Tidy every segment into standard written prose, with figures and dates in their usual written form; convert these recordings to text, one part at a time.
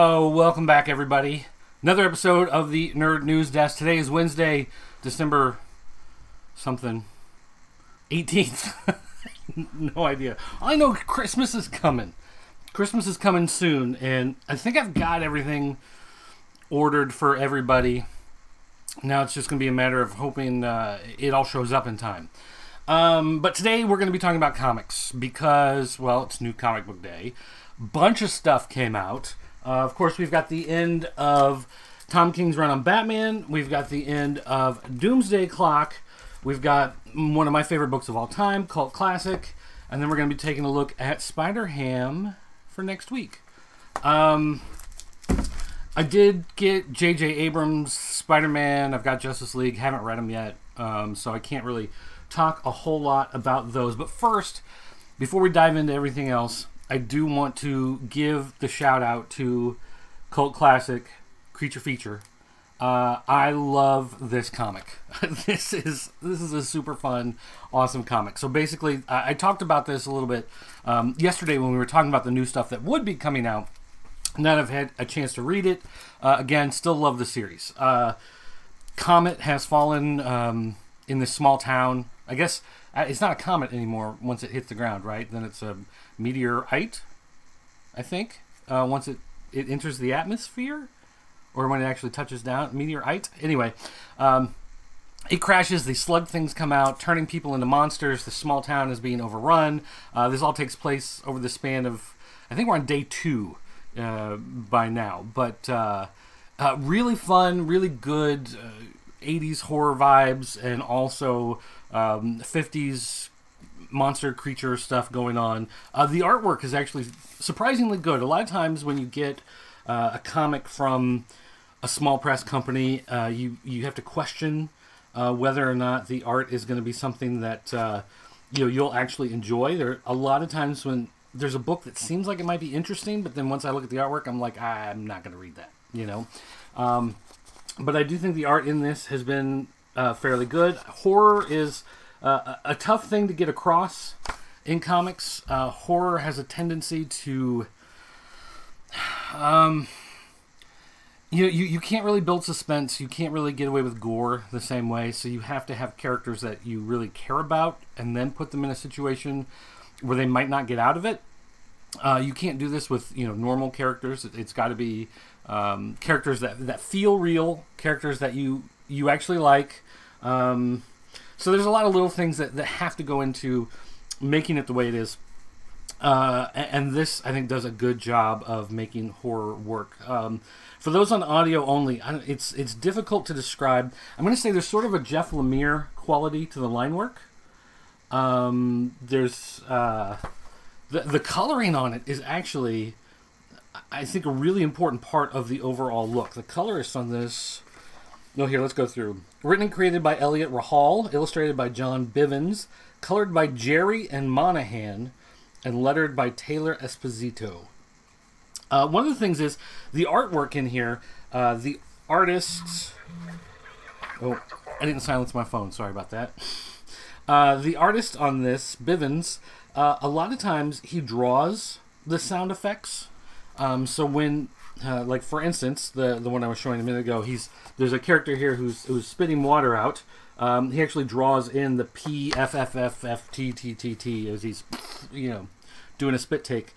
So, welcome back, everybody. Another episode of the Nerd News Desk. Today is Wednesday, December something 18th. No idea. I know Christmas is coming. Christmas is coming soon, and I think I've got everything ordered for everybody. Now it's just going to be a matter of hoping it all shows up in time. But today we're going to be talking about comics because, well, it's New Comic Book Day. Bunch of stuff came out. Of course, we've got the end of Tom King's run on Batman. We've got the end of Doomsday Clock. We've got one of my favorite books of all time, Cult Classic. And then we're going to be taking a look at Spider-Ham for next week. I did get J.J. Abrams' Spider-Man. I've got Justice League. Haven't read them yet, so I can't really talk a whole lot about those. But first, before we dive into everything else, I do want to give the shout out to Cult Classic Creature Feature. I love this comic. This is a super fun, awesome comic. So basically, I talked about this a little bit yesterday when we were talking about the new stuff that would be coming out. Now that I've had a chance to read it, again, still love the series. Comet has fallen in this small town. I guess it's not a comet anymore once it hits the ground, right? Then it's a meteorite, I think, once it enters the atmosphere, or when it actually touches down. Meteorite. Anyway, it crashes. The slug things come out, turning people into monsters. The small town is being overrun. This all takes place over the span of, I think we're on day 2 by now. But really fun, really good 80s horror vibes, and also 50s monster creature stuff going on. The artwork is actually surprisingly good. A lot of times when you get a comic from a small press company, you have to question whether or not the art is going to be something that you'll actually enjoy. There are a lot of times when there's a book that seems like it might be interesting, but then once I look at the artwork, I'm like, I'm not going to read that. But I do think the art in this has been fairly good. Horror is a tough thing to get across in comics. Horror has a tendency to... You can't really build suspense. You can't really get away with gore the same way. So you have to have characters that you really care about and then put them in a situation where they might not get out of it. You can't do this with normal characters. It's got to be characters that feel real, characters that you actually like. So there's a lot of little things that have to go into making it the way it is. And this, I think, does a good job of making horror work. For those on audio only, it's difficult to describe. I'm going to say there's sort of a Jeff Lemire quality to the line work. There's the coloring on it is actually, I think, a really important part of the overall look. The colorist on this... here, let's go through. Written and created by Elliot Rahal, illustrated by John Bivens, colored by Jerry and Monahan, and lettered by Taylor Esposito. One of the things is the artwork in here. The artists... Oh, I didn't silence my phone. Sorry about that. The artist on this, Bivens, a lot of times he draws the sound effects. So when... like, for instance, the one I was showing a minute ago, there's a character here who's spitting water out. He actually draws in the P, F, F, F, F, T, T, T, T as he's, doing a spit take.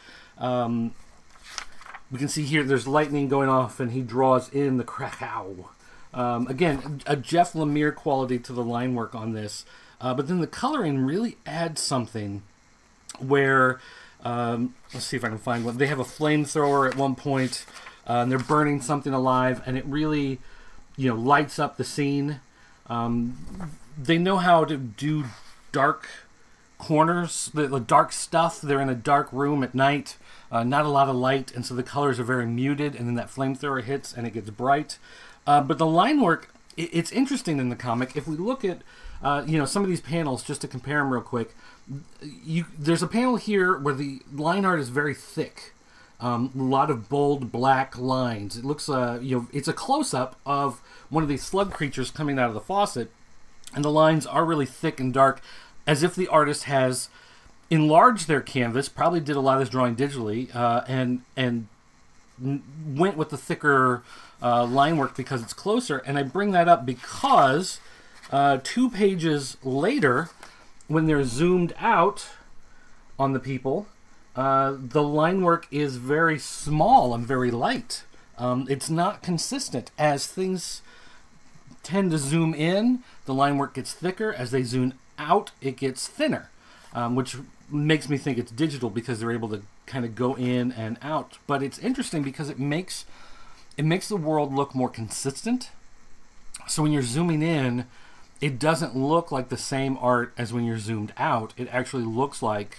We can see here there's lightning going off, and he draws in the krakow. Again, a Jeff Lemire quality to the line work on this. But then the coloring really adds something where... let's see if I can find one. They have a flamethrower at one point, and they're burning something alive, and it really, lights up the scene. They know how to do dark corners, the dark stuff. They're in a dark room at night, not a lot of light, and so the colors are very muted, and then that flamethrower hits, and it gets bright. But the line work, it's interesting in the comic. If we look at, some of these panels, just to compare them real quick, there's a panel here where the line art is very thick. A lot of bold black lines. It looks, it's a close-up of one of these slug creatures coming out of the faucet, and the lines are really thick and dark, as if the artist has enlarged their canvas, probably did a lot of this drawing digitally, and went with the thicker line work because it's closer. And I bring that up because 2 pages later, when they're zoomed out on the people, the line work is very small and very light. It's not consistent. As things tend to zoom in, the line work gets thicker. As they zoom out, it gets thinner, which makes me think it's digital because they're able to kind of go in and out. But it's interesting because it makes the world look more consistent. So when you're zooming in, it doesn't look like the same art as when you're zoomed out. It actually looks like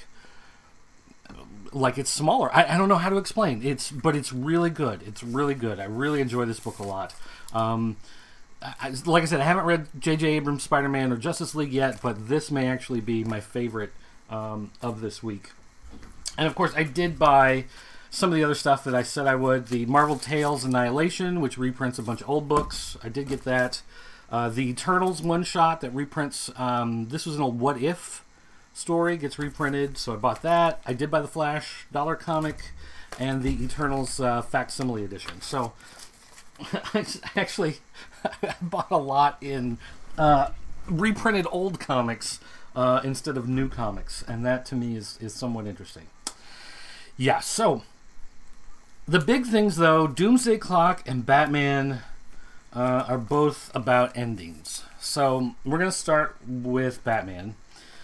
it's smaller. I don't know how to explain. But it's really good. It's really good. I really enjoy this book a lot. Like I said, I haven't read J.J. Abrams' Spider-Man or Justice League yet, but this may actually be my favorite of this week. And of course, I did buy some of the other stuff that I said I would. The Marvel Tales Annihilation, which reprints a bunch of old books. I did get that. The Eternals one-shot that reprints, this was an old What If story, gets reprinted, so I bought that. I did buy the Flash dollar comic and the Eternals facsimile edition. So I bought a lot in reprinted old comics instead of new comics, and that to me is somewhat interesting. Yeah, so the big things though, Doomsday Clock and Batman are both about endings. So we're going to start with Batman.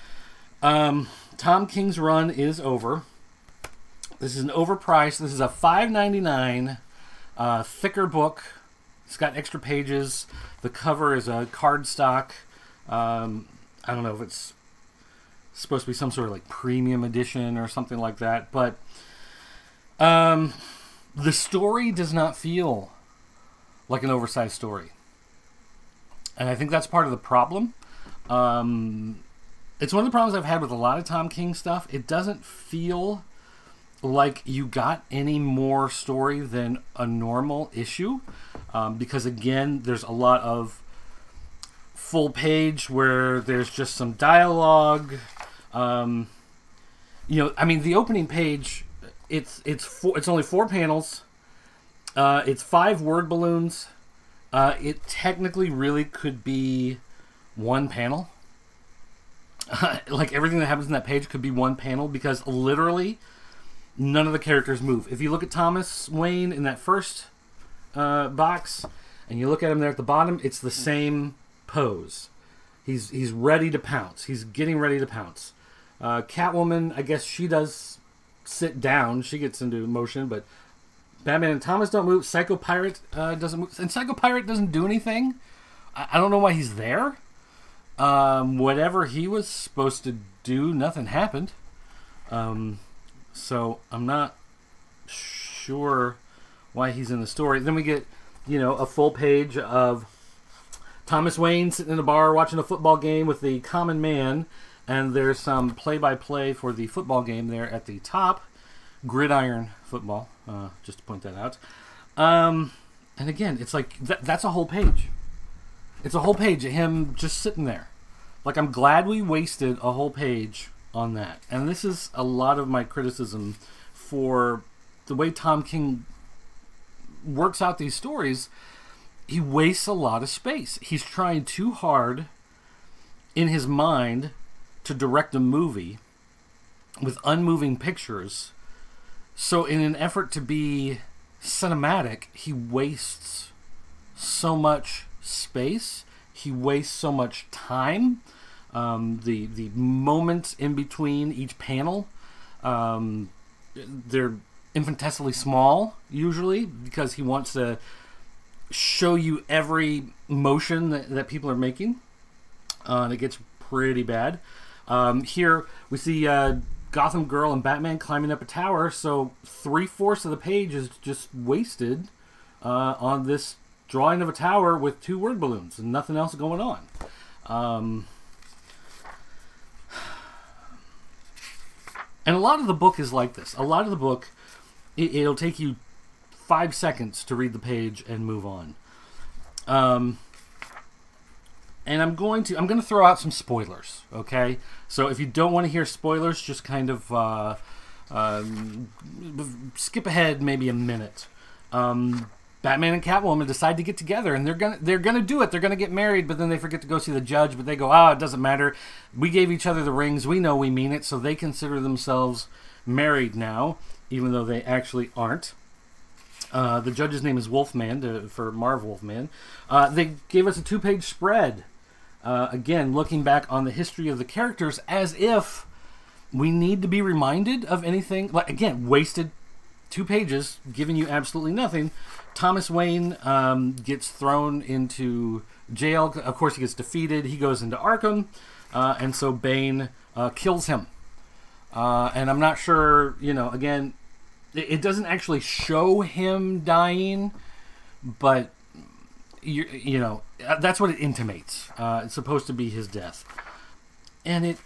Tom King's run is over. This is an overpriced. This is a $5.99 thicker book. It's got extra pages. The cover is a cardstock. I don't know if it's supposed to be some sort of like premium edition or something like that, but the story does not feel like an oversized story, and I think that's part of the problem. It's one of the problems I've had with a lot of Tom King stuff. It doesn't feel like you got any more story than a normal issue, because again, there's a lot of full page where there's just some dialogue. The opening page, it's only 4 panels. It's 5 word balloons. It technically really could be 1 panel. Like everything that happens in that page could be 1 panel, because literally none of the characters move. If you look at Thomas Wayne in that first box, and you look at him there at the bottom, it's the same pose. He's ready to pounce. He's getting ready to pounce. Catwoman, I guess she does sit down. She gets into motion, but Batman and Thomas don't move. Psycho Pirate doesn't move. And Psycho Pirate doesn't do anything. I don't know why he's there. Whatever he was supposed to do, nothing happened. So I'm not sure why he's in the story. Then we get, a full page of Thomas Wayne sitting in a bar watching a football game with the common man, and there's some play-by-play for the football game there at the top. Gridiron football, just to point that out. And again, it's like, that's a whole page. It's a whole page of him just sitting there. Like, I'm glad we wasted a whole page on that. And this is a lot of my criticism for the way Tom King works out these stories. He wastes a lot of space. He's trying too hard in his mind to direct a movie with unmoving pictures. So in an effort to be cinematic, he wastes so much space. He wastes so much time. The moments in between each panel, they're infinitesimally small, usually, because he wants to show you every motion that people are making. And it gets pretty bad. Here we see Gotham Girl and Batman climbing up a tower, so 3/4 of the page is just wasted on this drawing of a tower with 2 word balloons and nothing else going on. And a lot of the book is like this. A lot of the book, it'll take you 5 seconds to read the page and move on. And I'm going to throw out some spoilers, okay? So if you don't want to hear spoilers, just kind of skip ahead maybe a minute. Batman and Catwoman decide to get together, and they're gonna do it. They're gonna get married, but then they forget to go see the judge. But they go, it doesn't matter. We gave each other the rings. We know we mean it, so they consider themselves married now, even though they actually aren't. The judge's name is Wolfman, for Marv Wolfman. They gave us a 2-page spread. Again, looking back on the history of the characters as if we need to be reminded of anything. Like, again, wasted 2 pages, giving you absolutely nothing. Thomas Wayne gets thrown into jail. Of course, he gets defeated. He goes into Arkham, and so Bane kills him. And I'm not sure, again, it doesn't actually show him dying, but that's what it intimates. It's supposed to be his death, and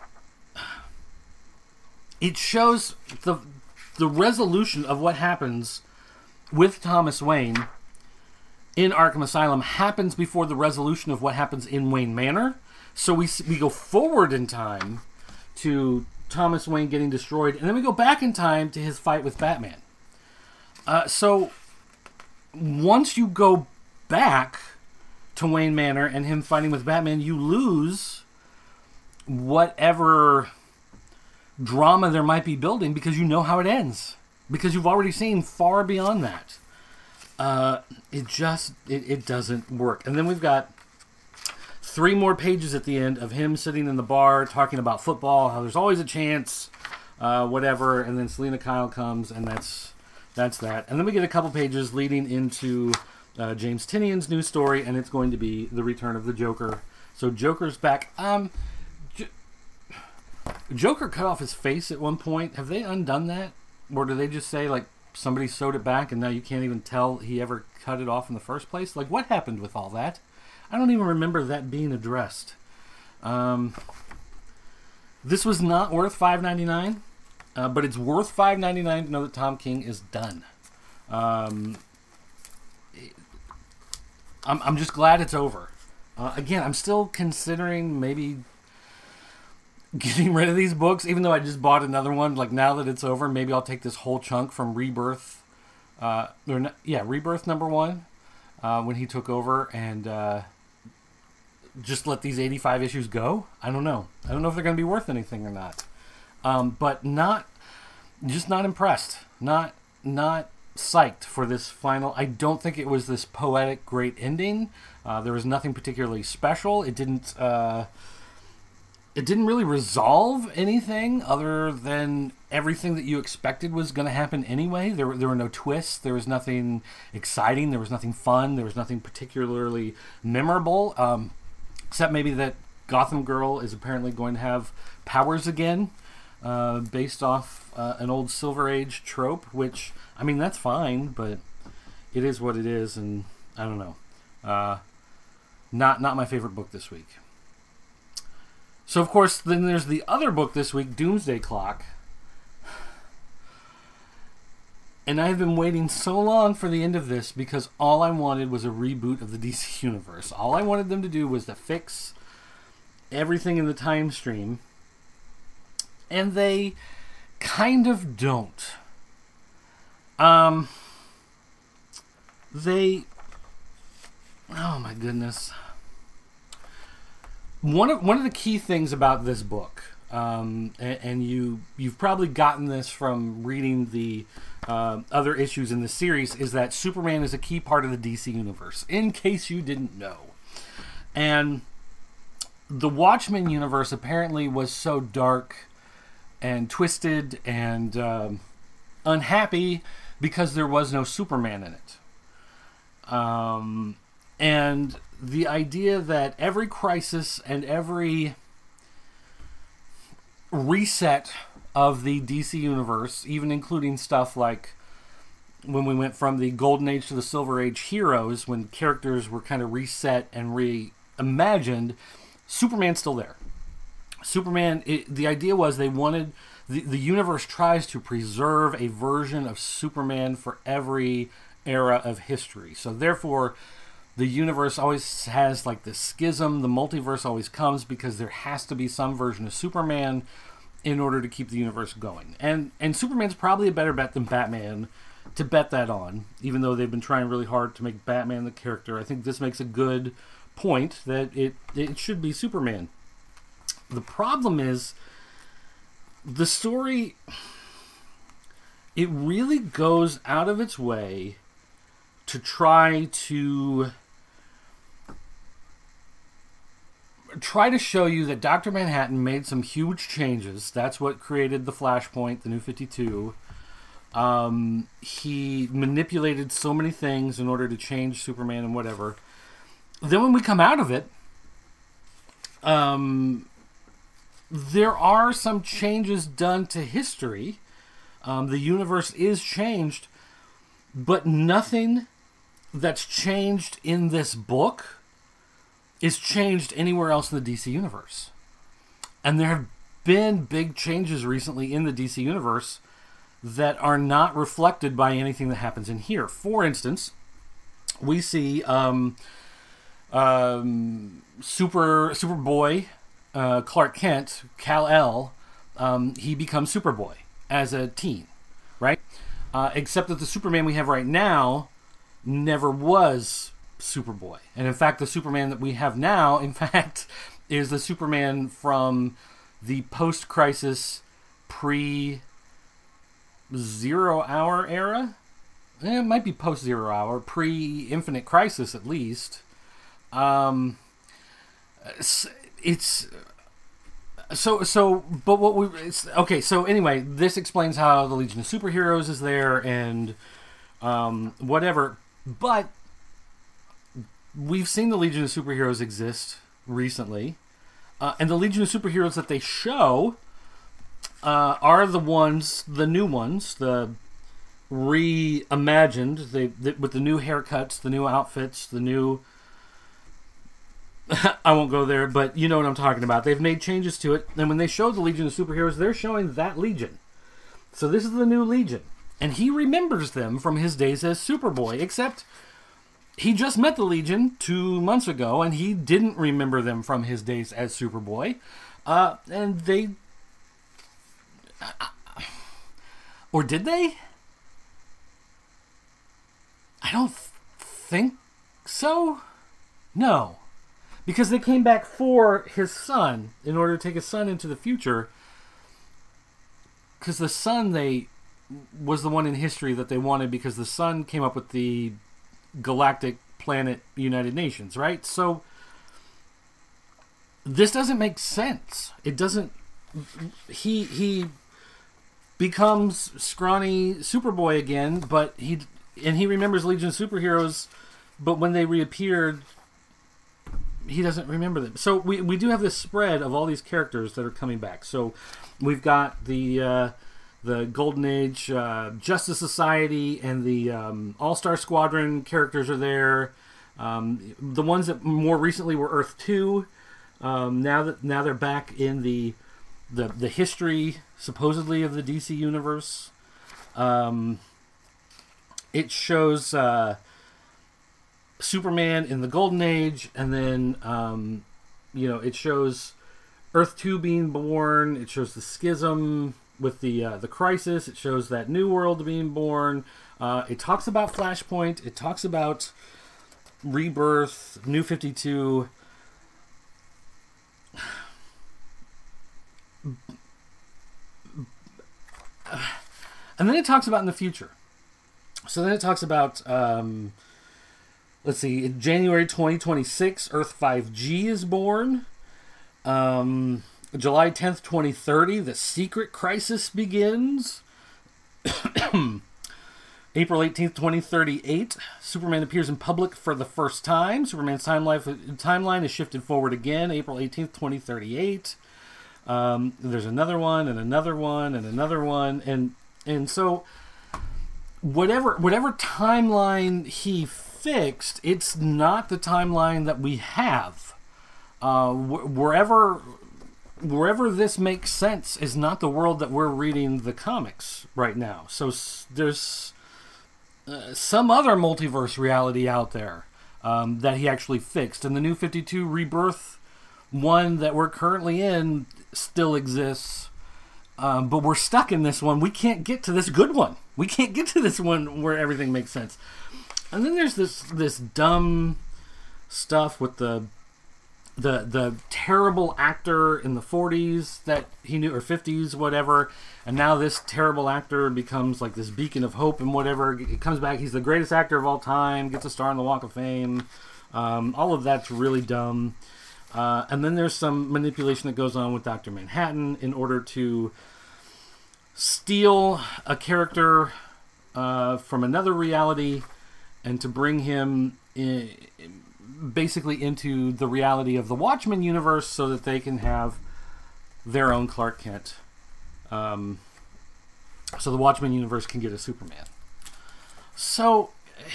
it shows the resolution of what happens with Thomas Wayne in Arkham Asylum happens before the resolution of what happens in Wayne Manor. So we go forward in time to Thomas Wayne getting destroyed, and then we go back in time to his fight with Batman. So once you go back to Wayne Manor and him fighting with Batman, you lose whatever drama there might be building because you know how it ends. Because you've already seen far beyond that. It doesn't work. And then we've got 3 more pages at the end of him sitting in the bar talking about football, how there's always a chance, whatever. And then Selina Kyle comes, and that's that. And then we get a couple pages leading into James Tinian's new story, and it's going to be the return of the Joker. So Joker's back. Joker cut off his face at one point. Have they undone that? Or do they just say, like, somebody sewed it back and now you can't even tell he ever cut it off in the first place? Like, what happened with all that? I don't even remember that being addressed. This was not worth $5.99, but it's worth $5.99 to know that Tom King is done. I'm just glad it's over. Again, I'm still considering maybe getting rid of these books, even though I just bought another one. Like, now that it's over, maybe I'll take this whole chunk from Rebirth. Rebirth #1, when he took over, and just let these 85 issues go. I don't know. I don't know if they're going to be worth anything or not. But not impressed. Not psyched for this final. I don't think it was this poetic great ending. There was nothing particularly special. It didn't really resolve anything other than everything that you expected was going to happen anyway. There were no twists. There was nothing exciting. There was nothing fun. There was nothing particularly memorable, except maybe that Gotham Girl is apparently going to have powers again, based off an old Silver Age trope, which, I mean, that's fine, but it is what it is, and I don't know. Not my favorite book this week. So, of course, then there's the other book this week, Doomsday Clock. And I've been waiting so long for the end of this because all I wanted was a reboot of the DC Universe. All I wanted them to do was to fix everything in the time stream. And they kind of don't. Oh my goodness. One of the key things about this book, and you've probably gotten this from reading the other issues in the series, is that Superman is a key part of the DC universe, in case you didn't know. And the Watchmen universe apparently was so dark and twisted and unhappy because there was no Superman in it. And the idea that every crisis and every reset of the DC universe, even including stuff like when we went from the Golden Age to the Silver Age heroes, when characters were kind of reset and reimagined, Superman's still there. Superman, the idea was they wanted, the universe tries to preserve a version of Superman for every era of history. So therefore, the universe always has like this schism. The multiverse always comes because there has to be some version of Superman in order to keep the universe going. And Superman's probably a better bet than Batman to bet that on, even though they've been trying really hard to make Batman the character. I think this makes a good point that it should be Superman. The problem is the story, it really goes out of its way to try to show you that Dr. Manhattan made some huge changes. That's what created the Flashpoint, the New 52. He manipulated so many things in order to change Superman and whatever. Then when we come out of it, there are some changes done to history. The universe is changed, but nothing that's changed in this book is changed anywhere else in the DC universe. And there have been big changes recently in the DC universe that are not reflected by anything that happens in here. For instance, we see Superboy, Clark Kent, Kal-El, he becomes Superboy as a teen, right? Except that the Superman we have right now never was Superboy. And in fact, the Superman that we have now, in fact, is the Superman from the post-crisis, pre-Zero Hour era. It might be post-Zero Hour, pre-Infinite Crisis at least. So anyway, this explains how the Legion of Superheroes is there and whatever. But we've seen the Legion of Superheroes exist recently, and the Legion of Superheroes that they show are the new ones, the reimagined, with the new haircuts, the new outfits, the new... I won't go there, but you know what I'm talking about. They've made changes to it, and when they show the Legion of Superheroes, they're showing that Legion. So this is the new Legion, and he remembers them from his days as Superboy, except he just met the Legion 2 months ago, and he didn't remember them from his days as Superboy. And they... or did they? I don't think so. No. Because they came back for his son in order to take his son into the future. Because the son was the one in history that they wanted, because the son came up with the galactic planet United Nations, right? So this doesn't make sense. It doesn't... He becomes scrawny Superboy again, but he remembers Legion of Superheroes, but when they reappeared, he doesn't remember them. So we do have this spread of all these characters that are coming back. So we've got the Golden Age Justice Society and the All-Star Squadron characters are there. The ones that more recently were Earth 2. Now they're back in the history supposedly of the DC universe. It shows Superman in the Golden Age, and then it shows Earth 2 being born. It shows the schism with the Crisis. It shows that new world being born. It talks about Flashpoint. It talks about Rebirth, New 52. And then it talks about in the future. So then it talks about, let's see, in January 2026, Earth 5G is born. July 10th, 2030, the Secret Crisis begins. April 18th, 2038, Superman appears in public for the first time. Superman's timeline is shifted forward again, April 18th, 2038. There's another one, and another one, and another one. And so whatever timeline he fixed, it's not the timeline that we have. Wherever this makes sense is not the world that we're reading the comics right now. So there's some other multiverse reality out there that he actually fixed. And the New 52 Rebirth one that we're currently in still exists. But we're stuck in this one. We can't get to this good one. We can't get to this one where everything makes sense. And then there's this dumb stuff with the terrible actor in the 40s that he knew, or 50s, whatever, and now this terrible actor becomes like this beacon of hope and whatever. He comes back, he's the greatest actor of all time, gets a star on the Walk of Fame. All of that's really dumb. And then there's some manipulation that goes on with Dr. Manhattan in order to steal a character from another reality and to bring him basically into the reality of the Watchmen universe so that they can have their own Clark Kent. So the Watchmen universe can get a Superman. So,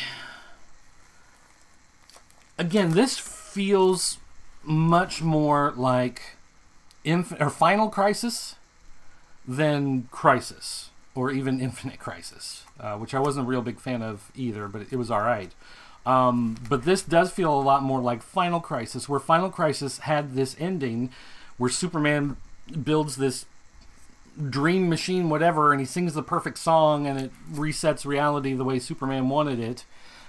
again, this feels much more like Final Crisis than Crisis, or even Infinite Crisis, which I wasn't a real big fan of either, but it was alright. But this does feel a lot more like Final Crisis, where Final Crisis had this ending where Superman builds this dream machine, whatever, and he sings the perfect song, and it resets reality the way Superman wanted it.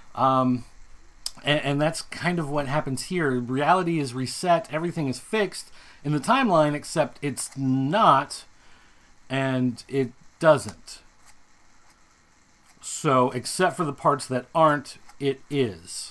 And that's kind of what happens here. Reality is reset, everything is fixed in the timeline, except it's not, and it doesn't. So, except for the parts that aren't, it is.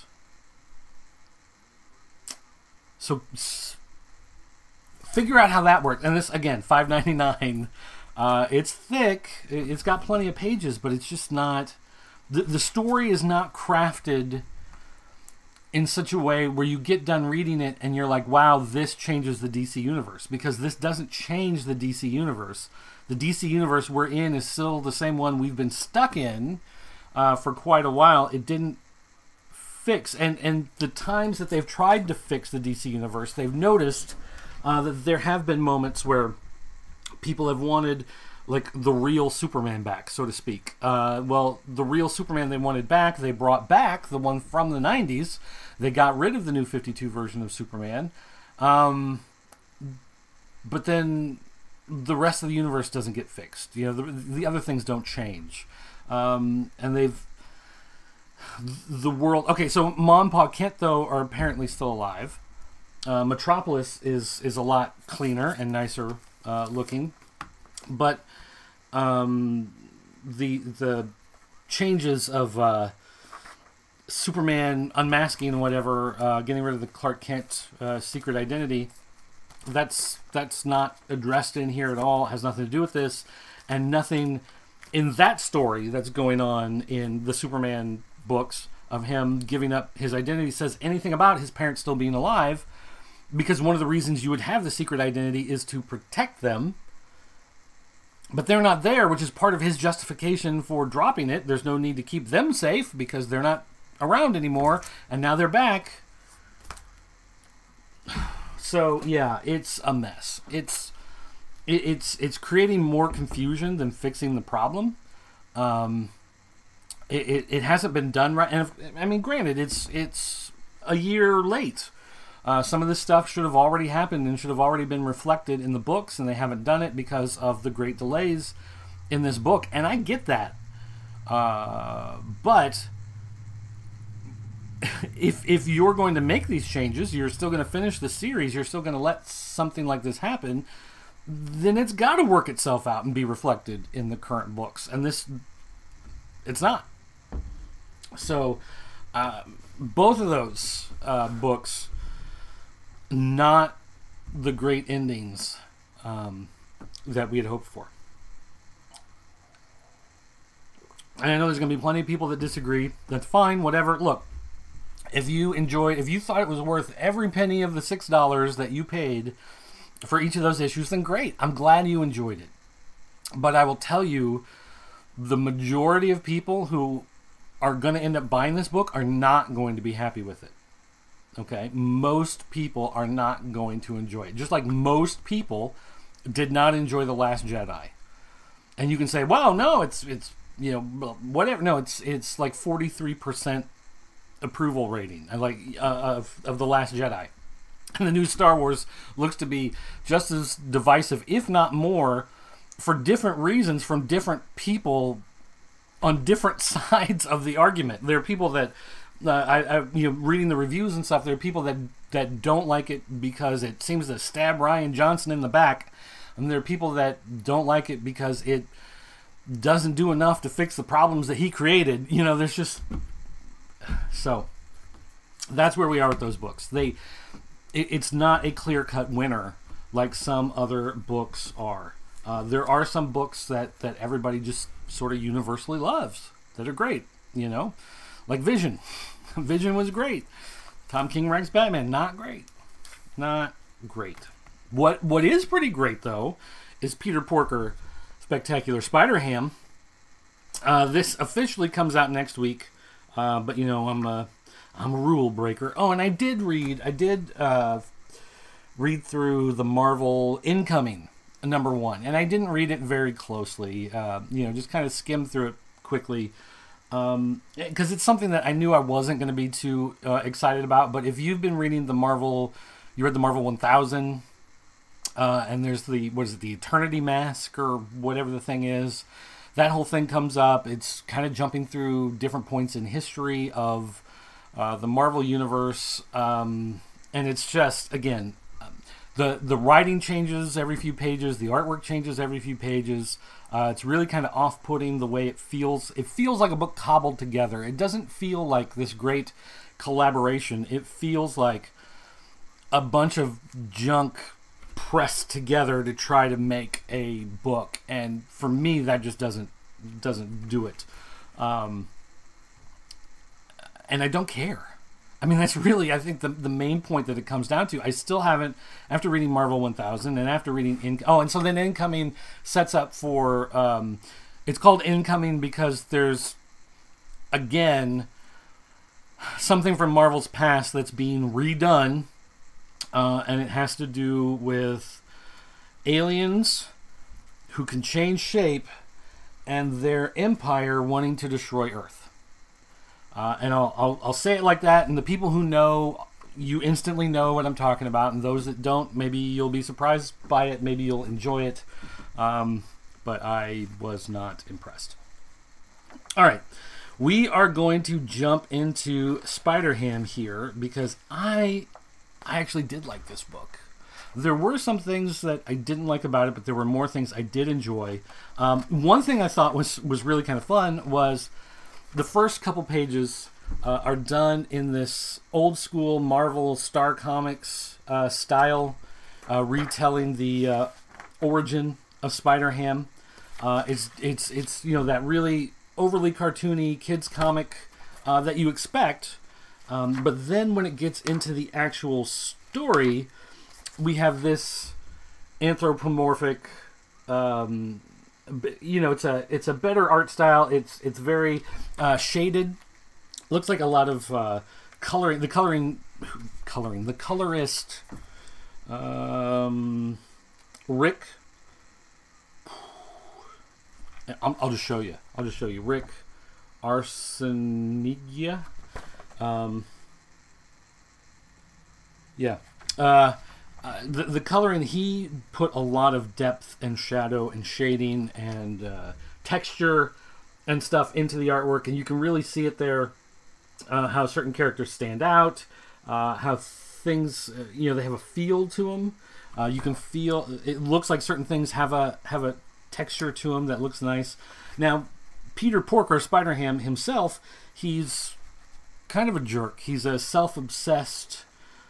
So, figure out how that works. And this, again, $5.99. It's thick. It's got plenty of pages, but it's just not... The story is not crafted in such a way where you get done reading it and you're like, wow, this changes the DC universe. Because this doesn't change the DC universe. The DC universe we're in is still the same one we've been stuck in for quite a while. It didn't fix. And the times that they've tried to fix the DC universe, they've noticed that there have been moments where people have wanted like the real Superman back, so to speak. Well, the real Superman they wanted back, they brought back the one from the 90s. They got rid of the New 52 version of Superman. But then the rest of the universe doesn't get fixed. You know, the other things don't change. And the world... Okay, so Mom and Pa Kent, though, are apparently still alive. Metropolis is a lot cleaner and nicer looking. But the changes of Superman unmasking and whatever, getting rid of the Clark Kent secret identity, that's not addressed in here at all. It has nothing to do with this, and nothing in that story that's going on in the Superman books of him giving up his identity says anything about his parents still being alive, because one of the reasons you would have the secret identity is to protect them. But they're not there, which is part of his justification for dropping it. There's no need to keep them safe because they're not around anymore, and now they're back. So yeah, it's a mess. It's creating more confusion than fixing the problem. It hasn't been done right, and I mean, granted, it's a year late. Some of this stuff should have already happened and should have already been reflected in the books, and they haven't done it because of the great delays in this book. And I get that. But if you're going to make these changes, you're still going to finish the series, you're still going to let something like this happen, then it's got to work itself out and be reflected in the current books. And this, it's not. So, both of those books... not the great endings that we had hoped for. And I know there's going to be plenty of people that disagree. That's fine, whatever. Look, if you thought it was worth every penny of the $6 that you paid for each of those issues, then great. I'm glad you enjoyed it. But I will tell you, the majority of people who are going to end up buying this book are not going to be happy with it. Okay, most people are not going to enjoy it. Just like most people did not enjoy The Last Jedi. And you can say, "Wow, no, it's you know, whatever." No, it's like 43% approval rating. I like of The Last Jedi. And the new Star Wars looks to be just as divisive, if not more, for different reasons from different people on different sides of the argument. There are people that reading the reviews and stuff. There are people that don't like it because it seems to stab Rian Johnson in the back, and there are people that don't like it because it doesn't do enough to fix the problems that he created. There's just so that's where we are with those books. It's not a clear-cut winner like some other books are. There are some books that everybody just sort of universally loves that are great, like Vision. Vision was great. Tom King writes Batman, not great. Not great. What is pretty great, though, is Peter Porker Spectacular Spider-Ham. This officially comes out next week, but I'm a rule breaker. Oh, and I did read through the Marvel Incoming #1, and I didn't read it very closely. Just kind of skimmed through it quickly, because it's something that I knew I wasn't going to be too excited about. But if you've been reading you read the Marvel 1000, and there's the Eternity Mask or whatever the thing is. That whole thing comes up. It's kind of jumping through different points in history of the Marvel Universe, and it's just, again, the writing changes every few pages, the artwork changes every few pages. It's really kind of off-putting the way it feels. It feels like a book cobbled together. It doesn't feel like this great collaboration. It feels like a bunch of junk pressed together to try to make a book, and for me that just doesn't do it, and I don't care. I mean, that's really, I think, the main point that it comes down to. I still haven't, after reading Marvel 1000 and after reading and so then Incoming sets up for it's called Incoming because there's, again, something from Marvel's past that's being redone. And it has to do with aliens who can change shape and their empire wanting to destroy Earth. And I'll say it like that, and the people who know, you instantly know what I'm talking about, and those that don't, maybe you'll be surprised by it, maybe you'll enjoy it, but I was not impressed. All right, we are going to jump into Spider-Ham here, because I actually did like this book. There were some things that I didn't like about it, but there were more things I did enjoy. One thing I thought was really kind of fun was the first couple pages are done in this old school Marvel Star Comics style, retelling the origin of Spider-Ham. It's that really overly cartoony kids comic that you expect. But then when it gets into the actual story, we have this anthropomorphic, it's a better art style. It's very shaded. Looks like a lot of coloring. The colorist, Rick. I'll just show you. Rick Arsenija. The coloring, he put a lot of depth and shadow and shading and texture and stuff into the artwork, and you can really see it there, how certain characters stand out, how things, they have a feel to them. You can feel, it looks like certain things have a texture to them that looks nice. Now, Peter Porker, Spider-Ham himself, he's kind of a jerk. He's a self-obsessed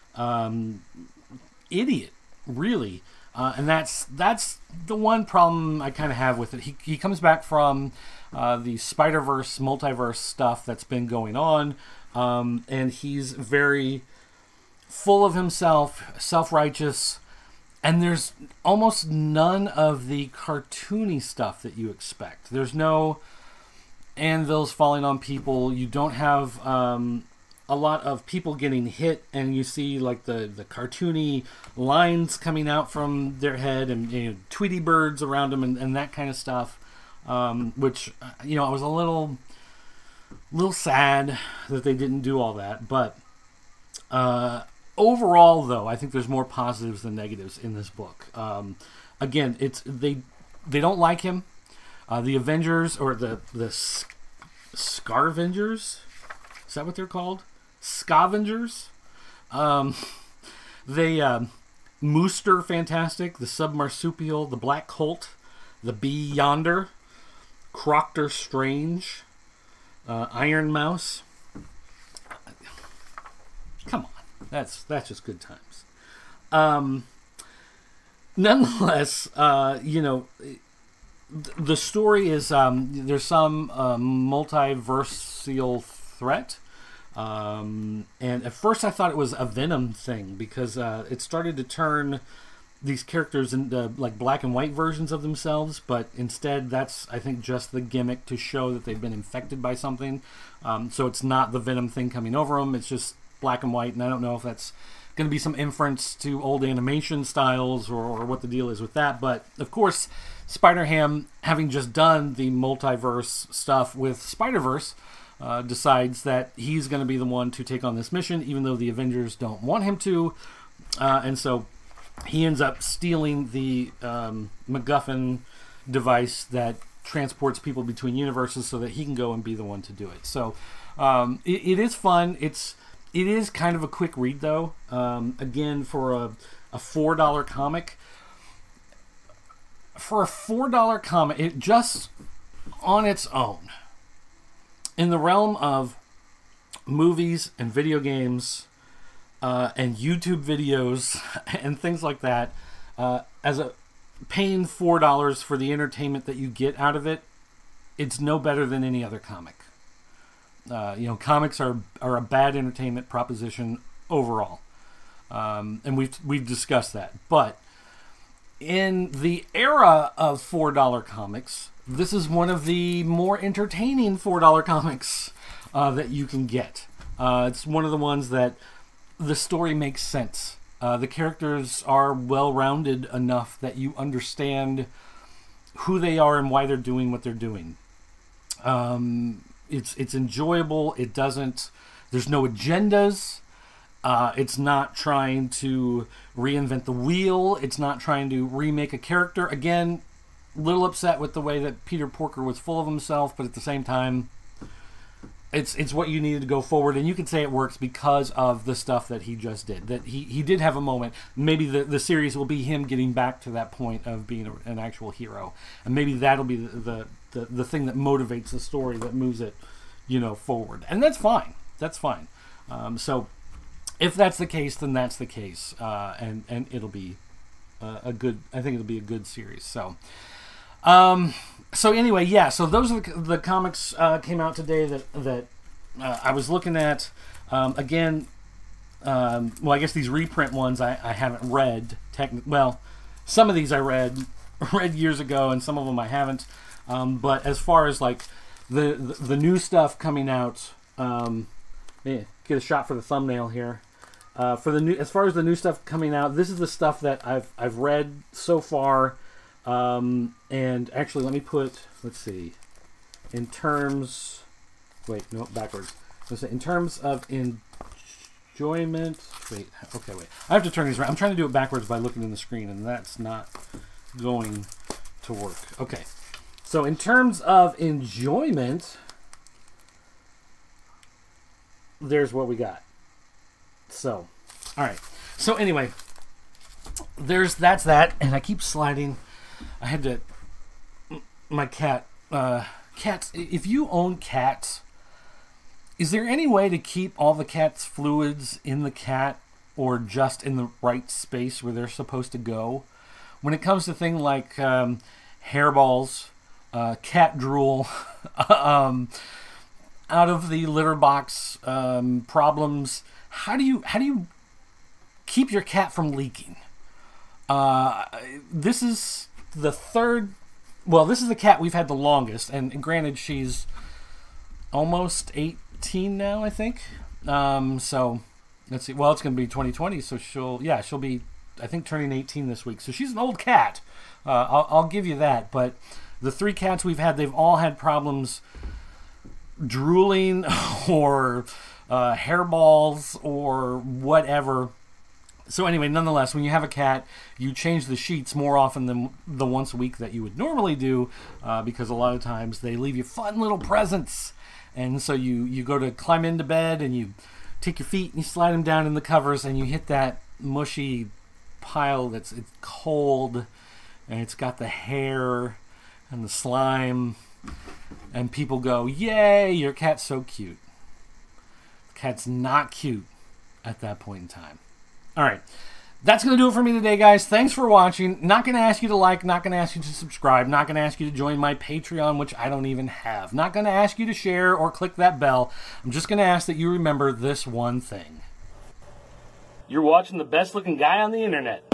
idiot, really, and that's the one problem I kind of have with it. He comes back from the Spider-Verse multiverse stuff that's been going on, and he's very full of himself, self-righteous, and there's almost none of the cartoony stuff that you expect. There's no anvils falling on people. You don't have a lot of people getting hit, and you see like the cartoony lines coming out from their head, and Tweety birds around them, and that kind of stuff. Which I was a little sad that they didn't do all that, but overall, though, I think there's more positives than negatives in this book. Again, they don't like him. The Avengers, or the Scarvengers, is that what they're called? Scavengers. They Mooster fantastic, the Submarsupial, the Black Colt, the Bee Yonder, Croctor Strange, Iron Mouse. Come on, that's just good times. Nonetheless, the story is there's some multiversial threat. And at first I thought it was a Venom thing because it started to turn these characters into like black and white versions of themselves, but instead that's, I think, just the gimmick to show that they've been infected by something. So it's not the Venom thing coming over them, it's just black and white, and I don't know if that's going to be some inference to old animation styles or what the deal is with that. But of course, Spider-Ham, having just done the multiverse stuff with Spider-Verse, decides that he's going to be the one to take on this mission, even though the Avengers don't want him to. And so he ends up stealing the MacGuffin device that transports people between universes so that he can go and be the one to do it. So it is fun. It is kind of a quick read, though. Again, for a $4 comic. For a $4 comic, it just on its own, in the realm of movies and video games and YouTube videos and things like that, as a paying $4 for the entertainment that you get out of it, it's no better than any other comic. Comics are a bad entertainment proposition overall, and we've discussed that. But in the era of $4 comics, this is one of the more entertaining $4 comics that you can get. It's one of the ones that the story makes sense. The characters are well-rounded enough that you understand who they are and why they're doing what they're doing. It's enjoyable. There's no agendas. It's not trying to reinvent the wheel. It's not trying to remake a character. Again, a little upset with the way that Peter Porker was full of himself, but at the same time, it's what you needed to go forward. And you can say it works because of the stuff that he just did. That he did have a moment. Maybe the series will be him getting back to that point of being an actual hero. And maybe that'll be the thing that motivates the story, that moves it, forward. And that's fine. That's fine. So if that's the case, then that's the case. And it'll be I think it'll be a good series. So anyway, yeah. So those are the comics came out today that I was looking at. Again, I guess these reprint ones I haven't read. Well, some of these I read years ago, and some of them I haven't. But as far as like the new stuff coming out, get a shot for the thumbnail here. As far as the new stuff coming out, this is the stuff that I've read so far. And actually, let's see. In terms, backwards. In terms of enjoyment, wait. I have to turn these around. I'm trying to do it backwards by looking in the screen, and that's not going to work. Okay. So in terms of enjoyment, there's what we got. So, all right. So anyway, that's that, and I keep sliding. I had to. My cat. Cats. If you own cats, is there any way to keep all the cat's fluids in the cat, or just in the right space where they're supposed to go? When it comes to things like hairballs, cat drool, out of the litter box problems, how do you keep your cat from leaking? This is the third. Well, this is the cat we've had the longest, and granted, she's almost 18 now, I think. So let's see. Well, it's going to be 2020, so she'll be, I think, turning 18 this week. So she's an old cat. I'll give you that. But the three cats we've had, they've all had problems drooling or hairballs or whatever So anyway, nonetheless, when you have a cat, you change the sheets more often than the once a week that you would normally do, because a lot of times they leave you fun little presents. And so you go to climb into bed and you take your feet and you slide them down in the covers and you hit that mushy pile it's cold and it's got the hair and the slime, and people go, "Yay, your cat's so cute." The cat's not cute at that point in time. All right. That's going to do it for me today, guys. Thanks for watching. Not going to ask you to like, not going to ask you to subscribe, not going to ask you to join my Patreon, which I don't even have. Not going to ask you to share or click that bell. I'm just going to ask that you remember this one thing. You're watching the best looking guy on the internet.